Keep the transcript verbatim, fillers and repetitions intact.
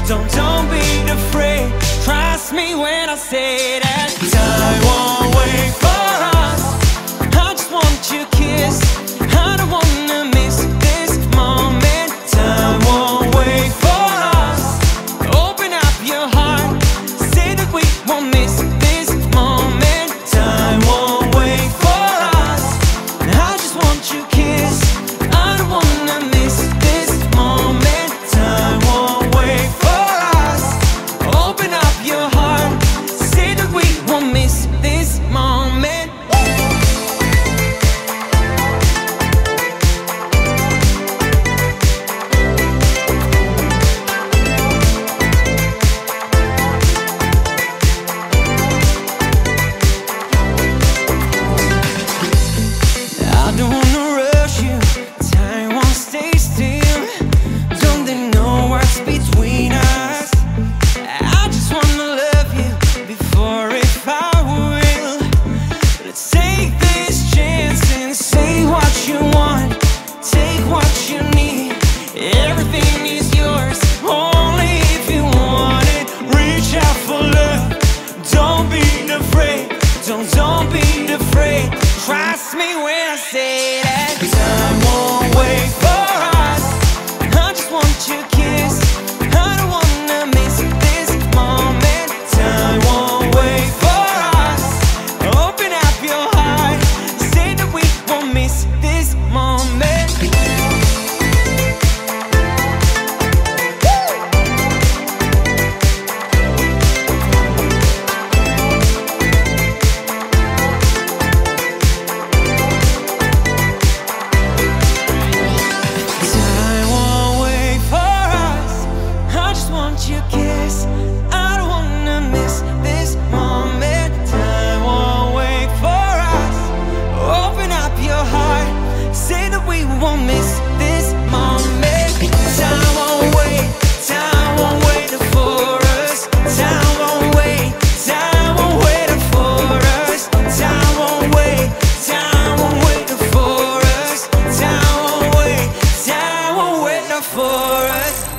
Don't, don't be afraid. Trust me when I say that time won't wait for us. I just want your kiss. I don't wanna miss this moment. Time won't wait for us. Open up your heart. Say that we won't miss this moment. Time won't wait for us. I just want your kiss. I don't wanna miss this moment. Time won't wait for us. Open up your heart. Say that we won't miss this moment. I don't wanna rush you. Time won't stay still. Don't they know what's between us? I just wanna love you before if I will. Let's take this chance and say what you want. Take what you need. Everything is yours, only if you want it. Reach out for love. Don't be afraid. Don't, don't be afraid. Trust me when I say that time won't wait for us. I just want your kiss. I don't wanna miss this moment. Time won't wait for us. Open up your heart. Say that we won't miss this moment. Time won't wait for us. I just want your kiss. I don't wanna miss this moment. Time won't wait for us. Open up your heart. Say that we won't miss this moment. Time won't wait. Time won't wait for us. Time won't wait. Time won't wait for us. Time won't wait. Time won't wait for us. Time won't wait. Time won't wait for us.